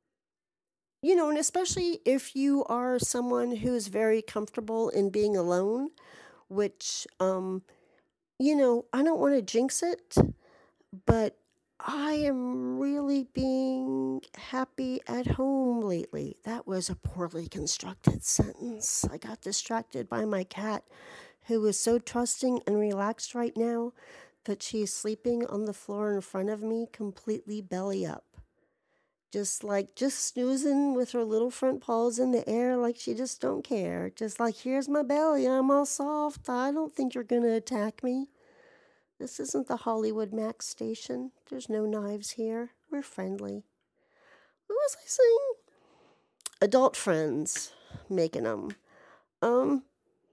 you know, and especially if you are someone who's very comfortable in being alone, which, um, you know, I don't want to jinx it, but I am really being happy at home lately. That was a poorly constructed sentence. I got distracted by my cat, who is so trusting and relaxed right now that she's sleeping on the floor in front of me, completely belly up. Just like, just snoozing with her little front paws in the air like she just don't care. Just like, here's my belly, I'm all soft. I don't think you're going to attack me. This isn't the Hollywood Max station. There's no knives here. We're friendly. What was I saying? Adult friends, making them. Um,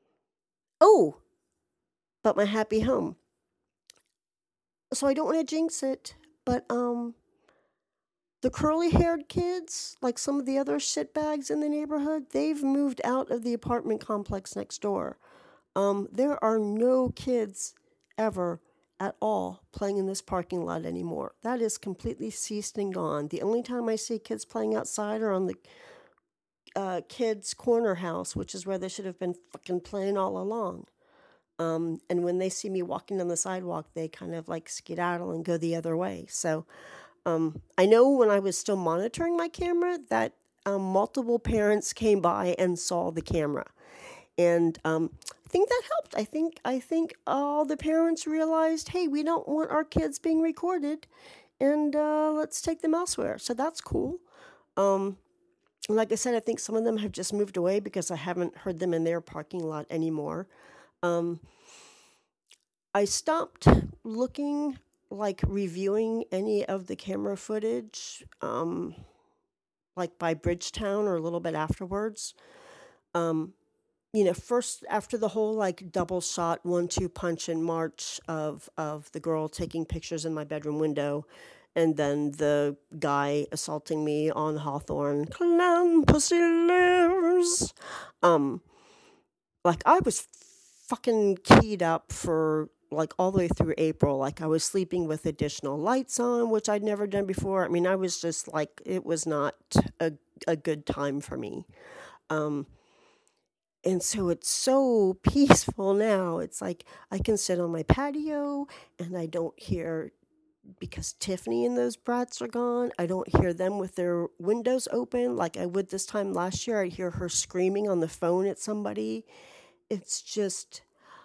oh, but my happy home. So I don't want to jinx it, but um, the curly-haired kids, like some of the other shitbags in the neighborhood, they've moved out of the apartment complex next door. Um, there are no kids ever at all playing in this parking lot anymore. That is completely ceased and gone. The only time I see kids playing outside are on the uh, kids' corner house, which is where they should have been fucking playing all along. Um, and when they see me walking down the sidewalk, they kind of like skedaddle and go the other way. So um, I know when I was still monitoring my camera that um, multiple parents came by and saw the camera. And um, I think that helped. I think I think all the parents realized, hey, we don't want our kids being recorded, and uh, let's take them elsewhere. So that's cool. Um, like I said, I think some of them have just moved away because I haven't heard them in their parking lot anymore. Um, I stopped looking, like reviewing any of the camera footage, um, like by Bridgetown or a little bit afterwards. Um, you know, first after the whole like double shot one two punch and march of of the girl taking pictures in my bedroom window, and then the guy assaulting me on Hawthorne, clown pussy lives. Um, like I was fucking keyed up for like all the way through April. Like I was sleeping with additional lights on, which I'd never done before. I mean, I was just like, it was not a a good time for me. Um, And so it's so peaceful now. It's like I can sit on my patio and I don't hear, because Tiffany and those brats are gone, I don't hear them with their windows open like I would this time last year. I'd hear her screaming on the phone at somebody. It's just,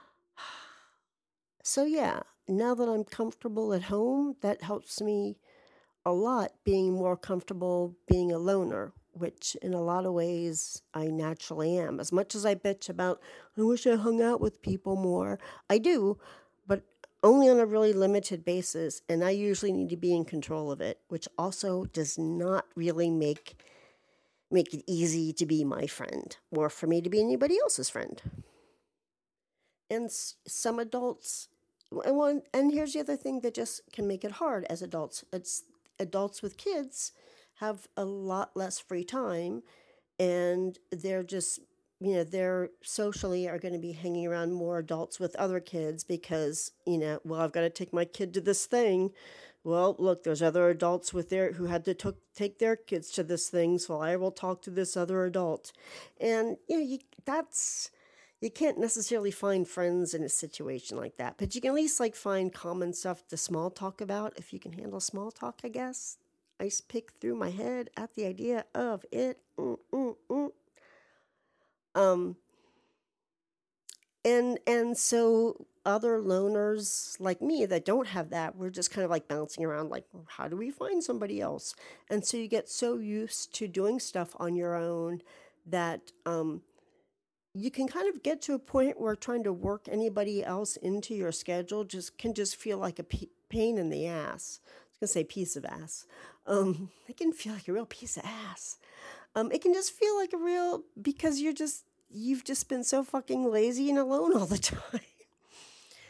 so yeah, now that I'm comfortable at home, that helps me a lot being more comfortable being a loner, which in a lot of ways I naturally am. As much as I bitch about, I wish I hung out with people more, I do, but only on a really limited basis, and I usually need to be in control of it, which also does not really make make it easy to be my friend or for me to be anybody else's friend. And s- some adults, and one, and here's the other thing that just can make it hard as adults. It's adults with kids have a lot less free time, and they're just, you know, they're socially are going to be hanging around more adults with other kids because, you know, well, I've got to take my kid to this thing. Well, look, there's other adults with their who had to took take their kids to this thing, so I will talk to this other adult. And you know, you, that's you can't necessarily find friends in a situation like that, but you can at least like find common stuff to small talk about if you can handle small talk, I guess. I just pick through my head at the idea of it. Mm, mm, mm. Um, and and so other loners like me that don't have that, we're just kind of like bouncing around like, how do we find somebody else? And so you get so used to doing stuff on your own that um, you can kind of get to a point where trying to work anybody else into your schedule just can just feel like a p- pain in the ass. I was gonna say piece of ass. Um, it can feel like a real piece of ass. Um, it can just feel like a real, because you're just you've just been so fucking lazy and alone all the time.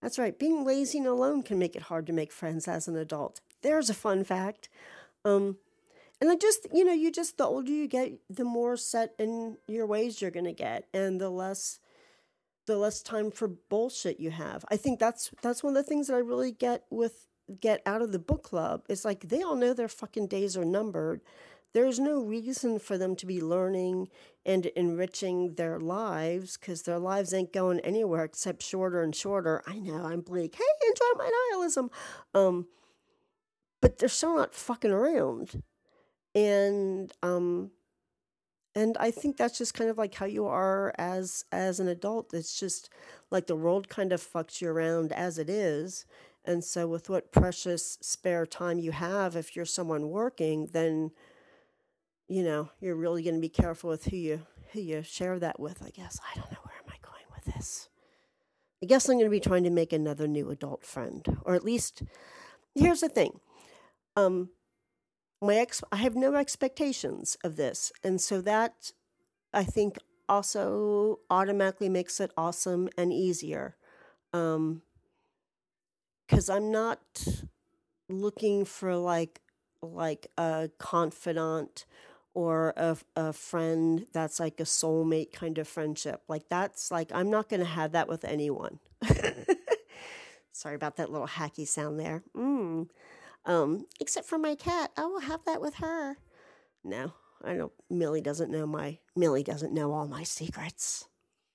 That's right. Being lazy and alone can make it hard to make friends as an adult. There's a fun fact. Um, and I just, you know, you just, the older you get, the more set in your ways you're going to get, and the less, the less time for bullshit you have. I think that's, that's one of the things that I really get with, get out of the book club. It's like, they all know their fucking days are numbered. There's no reason for them to be learning and enriching their lives, because their lives ain't going anywhere except shorter and shorter. I know, I'm bleak. Hey, enjoy my nihilism. Um, but they're still not fucking around. And um, and I think that's just kind of like how you are as as an adult. It's just like the world kind of fucks you around as it is. And so with what precious spare time you have, if you're someone working, then you know, you're really going to be careful with who you who you share that with, I guess. I don't know, where am I going with this? I guess I'm going to be trying to make another new adult friend, or at least, here's the thing. Um, my ex, I have no expectations of this, and so that I think also automatically makes it awesome and easier. Um, because I'm not looking for like like a confidant or a, a friend that's like a soulmate kind of friendship. Like that's like, I'm not going to have that with anyone. Sorry about that little hacky sound there. Mm. Um, except for my cat. I will have that with her. No, I don't. Millie doesn't know my, Millie doesn't know all my secrets.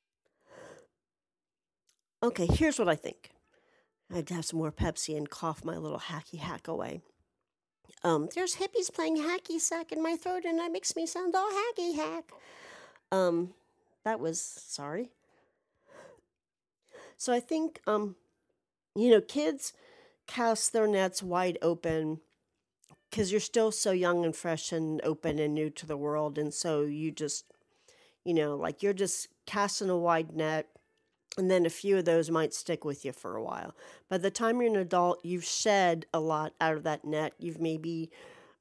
Okay, here's what I think. I'd have some more Pepsi and cough my little hacky hack away. Um, there's hippies playing hacky sack in my throat, and that makes me sound all hacky hack. Um, that was sorry. So I think, um, you know, kids cast their nets wide open because you're still so young and fresh and open and new to the world, and so you just, you know, like you're just casting a wide net. And then a few of those might stick with you for a while. By the time you're an adult, you've shed a lot out of that net. You've maybe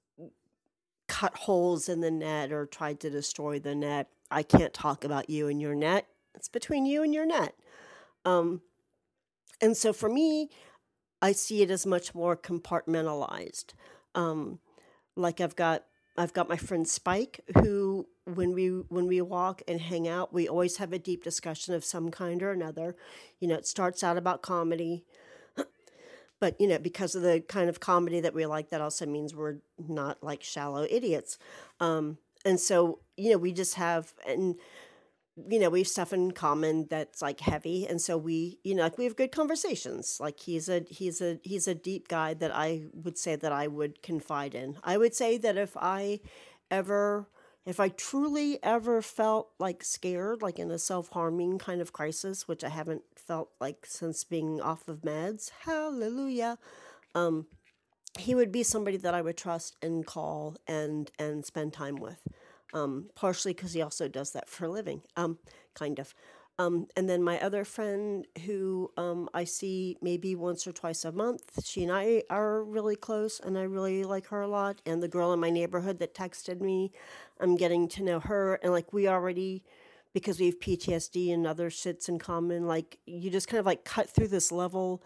cut holes in the net or tried to destroy the net. I can't talk about you and your net. It's between you and your net. Um, and so for me, I see it as much more compartmentalized. Um, like I've got I've got my friend Spike, who when we when we walk and hang out, we always have a deep discussion of some kind or another. You know, it starts out about comedy, but you know, because of the kind of comedy that we like, that also means we're not like shallow idiots. Um, and so, you know, we just have and you know, we have stuff in common that's like heavy, and so we, you know, like we have good conversations. Like he's a he's a he's a deep guy that I would say that I would confide in. I would say that if I ever if I truly ever felt like scared, like in a self-harming kind of crisis, which I haven't felt like since being off of meds, hallelujah, um, he would be somebody that I would trust and call and and spend time with. Um, partially because he also does that for a living, um, kind of. Um, and then my other friend who um, I see maybe once or twice a month, she and I are really close, and I really like her a lot. And the girl in my neighborhood that texted me, I'm getting to know her, and like we already, because we have P T S D and other shits in common, like you just kind of like cut through this level.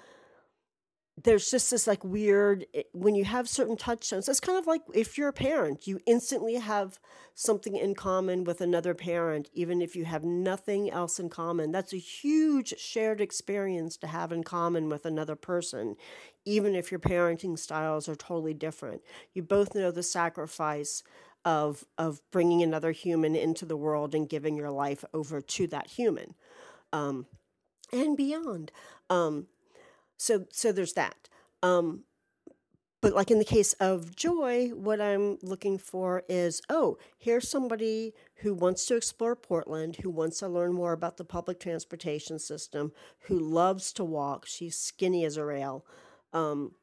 There's just this like weird, when you have certain touchstones, it's kind of like if you're a parent, you instantly have something in common with another parent, even if you have nothing else in common. That's a huge shared experience to have in common with another person, even if your parenting styles are totally different. You both know the sacrifice of of bringing another human into the world and giving your life over to that human, um, and beyond. Um, So so there's that. Um, but like in the case of Joy, what I'm looking for is, oh, here's somebody who wants to explore Portland, who wants to learn more about the public transportation system, who loves to walk. She's skinny as a rail. Um,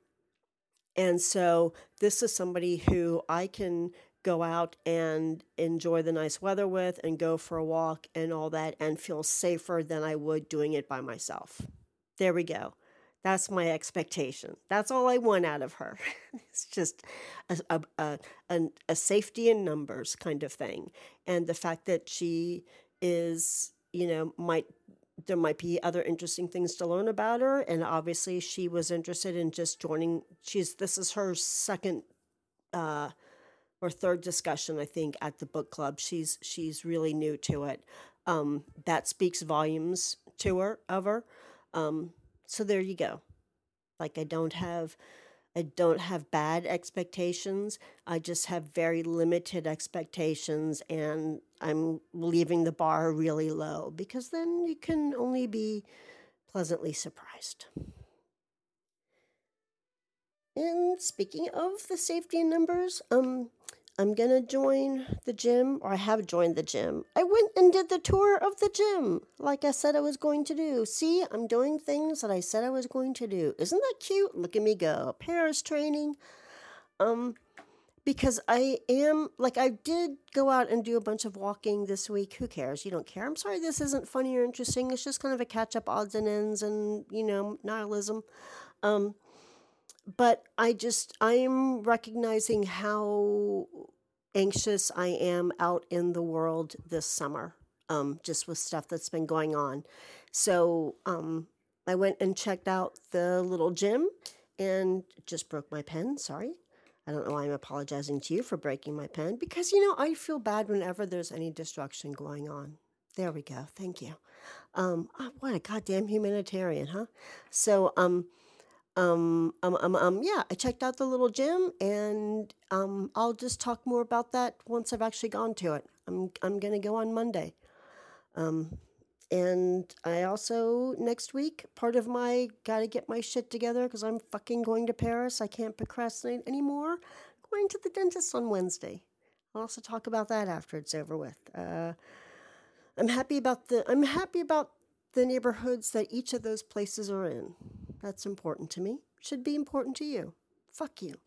and so this is somebody who I can go out and enjoy the nice weather with and go for a walk and all that and feel safer than I would doing it by myself. There we go. That's my expectation. That's all I want out of her. It's just a, a, a, a, a safety in numbers kind of thing. And the fact that she is, you know, might there might be other interesting things to learn about her. And obviously, she was interested in just joining. She's this is her second uh, or third discussion, I think, at the book club. She's she's really new to it. Um, that speaks volumes to her of her. Um, so there you go. Like I don't have I don't have bad expectations. I just have very limited expectations, and I'm leaving the bar really low because then you can only be pleasantly surprised. And speaking of the safety in numbers, um, I'm gonna join the gym, or I have joined the gym. I went and did the tour of the gym, like I said I was going to do. See, I'm doing things that I said I was going to do. Isn't that cute? Look at me go. Paris training. Um, because I am, like, I did go out and do a bunch of walking this week. Who cares? You don't care. I'm sorry this isn't funny or interesting. It's just kind of a catch up odds and ends and, you know, nihilism. Um, but I just, I am recognizing how anxious I am out in the world this summer, um, just with stuff that's been going on. So um, I went and checked out the little gym and just broke my pen. Sorry. I don't know why I'm apologizing to you for breaking my pen because, you know, I feel bad whenever there's any destruction going on. There we go. Thank you. Um, oh, what a goddamn humanitarian, huh? So, um, um, um, um, um, yeah, I checked out the little gym, and um, I'll just talk more about that once I've actually gone to it. I'm I'm gonna go on Monday, um, and I also next week part of my gotta get my shit together because I'm fucking going to Paris. I can't procrastinate anymore. Going to the dentist on Wednesday. I'll also talk about that after it's over with. Uh, I'm happy about the I'm happy about the neighborhoods that each of those places are in. That's important to me. Should be important to you. Fuck you.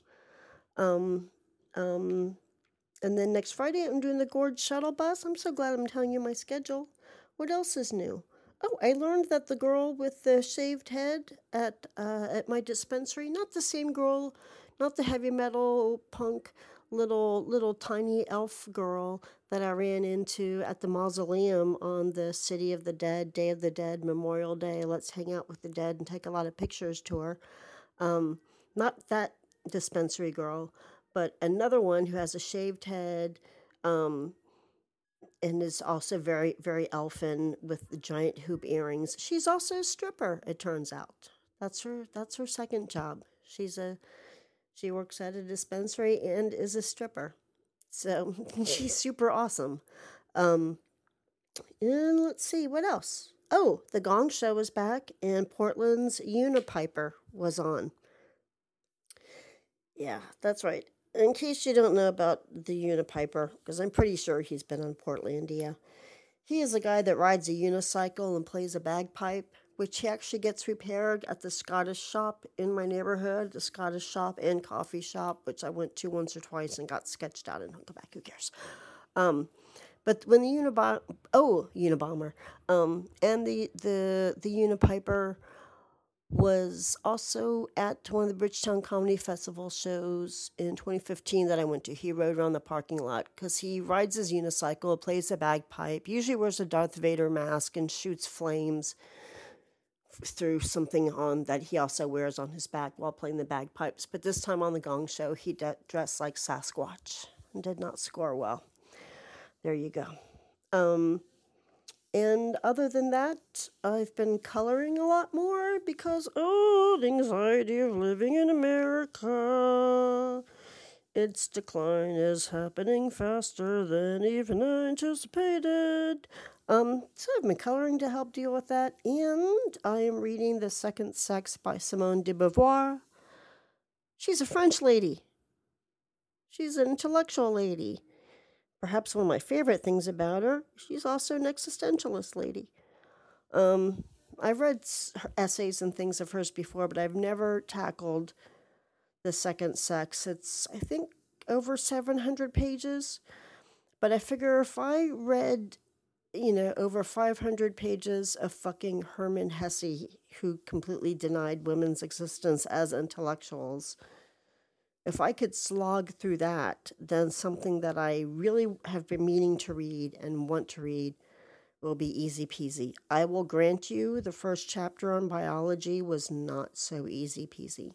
Um, um, and then next Friday, I'm doing the Gorge shuttle bus. I'm so glad I'm telling you my schedule. What else is new? Oh, I learned that the girl with the shaved head at uh, at my dispensary, not the same girl, not the heavy metal punk little little tiny elf girl that I ran into at the mausoleum on the City of the Dead, Day of the Dead, Memorial Day. Let's hang out with the dead and take a lot of pictures tour. Um, not that dispensary girl, but another one who has a shaved head, um, and is also very, very elfin with the giant hoop earrings. She's also a stripper, it turns out. That's her that's her second job. She's a she works at a dispensary and is a stripper. So she's super awesome. Um, and let's see, what else? Oh, the Gong Show was back, and Portland's Unipiper was on. Yeah, that's right. In case you don't know about the Unipiper, because I'm pretty sure he's been on Portlandia, he is a guy that rides a unicycle and plays a bagpipe, which he actually gets repaired at the Scottish shop in my neighborhood, the Scottish shop and coffee shop, which I went to once or twice and got sketched out in Huckleback. Who cares? Um, but when the Unibom, oh, Unabomber, um, and the, the, the Unipiper was also at one of the Bridgetown Comedy Festival shows in twenty fifteen that I went to. He rode around the parking lot because he rides his unicycle, plays a bagpipe, usually wears a Darth Vader mask and shoots flames through something on that he also wears on his back while playing the bagpipes. But this time on the Gong Show, he de- dressed like Sasquatch and did not score well. There you go. Um, and other than that, I've been coloring a lot more because, oh, the anxiety of living in America. Its decline is happening faster than even I anticipated. Um, so I've been coloring to help deal with that, and I am reading The Second Sex by Simone de Beauvoir. She's a French lady. She's an intellectual lady. Perhaps one of my favorite things about her, she's also an existentialist lady. Um, I've read essays and things of hers before, but I've never tackled The Second Sex. It's, I think, over seven hundred pages. But I figure if I read, you know, over five hundred pages of fucking Hermann Hesse, who completely denied women's existence as intellectuals, if I could slog through that, then something that I really have been meaning to read and want to read will be easy peasy. I will grant you the first chapter on biology was not so easy peasy.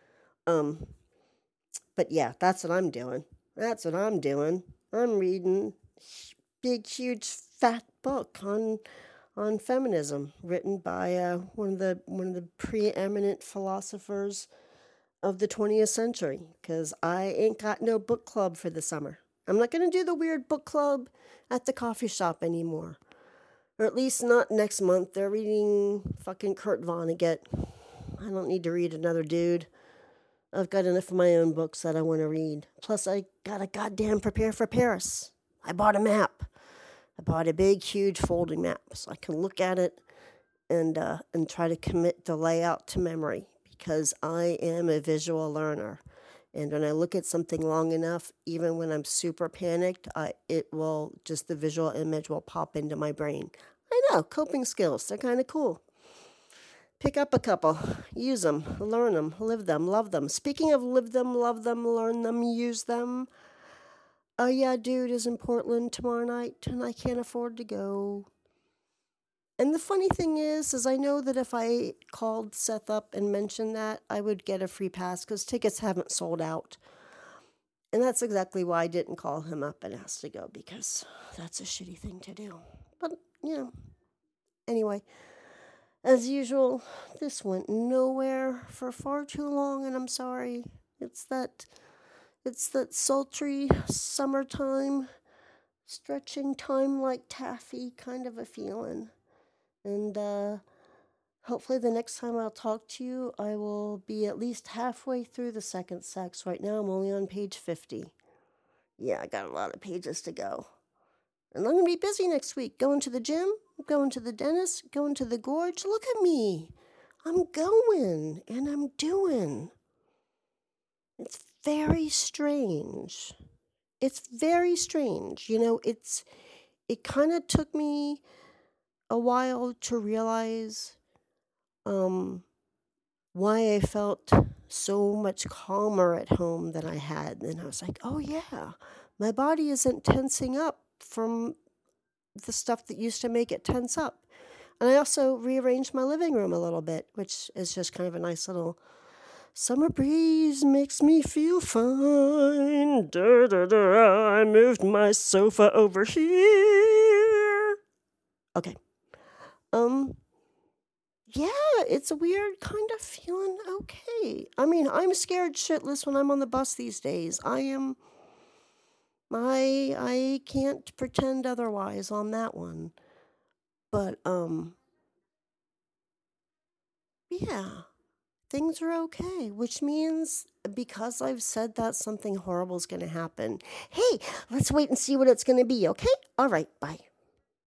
Um, but yeah, that's what I'm doing. That's what I'm doing. I'm reading big, huge, fat book on on feminism, written by uh, one of the one of the preeminent philosophers of the twentieth century. Because I ain't got no book club for the summer. I'm not gonna do the weird book club at the coffee shop anymore, or at least not next month. They're reading fucking Kurt Vonnegut. I don't need to read another dude. I've got enough of my own books that I want to read. Plus, I gotta goddamn prepare for Paris. I bought a map. I bought a big, huge folding map so I can look at it and uh, and try to commit the layout to memory, because I am a visual learner. And when I look at something long enough, even when I'm super panicked, I, it will just the visual image will pop into my brain. I know, coping skills, they're kind of cool. Pick up a couple, use them, learn them, live them, love them. Speaking of live them, love them, learn them, use them, uh, yeah, dude is in Portland tomorrow night, and I can't afford to go. And the funny thing is, is I know that if I called Seth up and mentioned that, I would get a free pass because tickets haven't sold out. And that's exactly why I didn't call him up and ask to go, because that's a shitty thing to do. But, you know, anyway. As usual, this went nowhere for far too long, and I'm sorry. It's that, it's that sultry summertime, stretching time like taffy kind of a feeling. And uh, hopefully the next time I'll talk to you, I will be at least halfway through the second sex. Right now, I'm only on page fifty. Yeah, I got a lot of pages to go. And I'm going to be busy next week, going to the gym, going to the dentist, going to the gorge. Look at me. I'm going and I'm doing. It's very strange. It's very strange. You know, it's it kind of took me a while to realize um, why I felt so much calmer at home than I had. And I was like, oh yeah, my body isn't tensing up from the stuff that used to make it tense up. And I also rearranged my living room a little bit, which is just kind of a nice little summer breeze makes me feel fine. Da, da, da. I moved my sofa over here. Okay. Um, yeah, it's a weird kind of feeling okay. I mean, I'm scared shitless when I'm on the bus these days. I am... I I can't pretend otherwise on that one. But, um, yeah, things are okay, which means because I've said that something horrible is going to happen. Hey, let's wait and see what it's going to be, okay? All right, bye.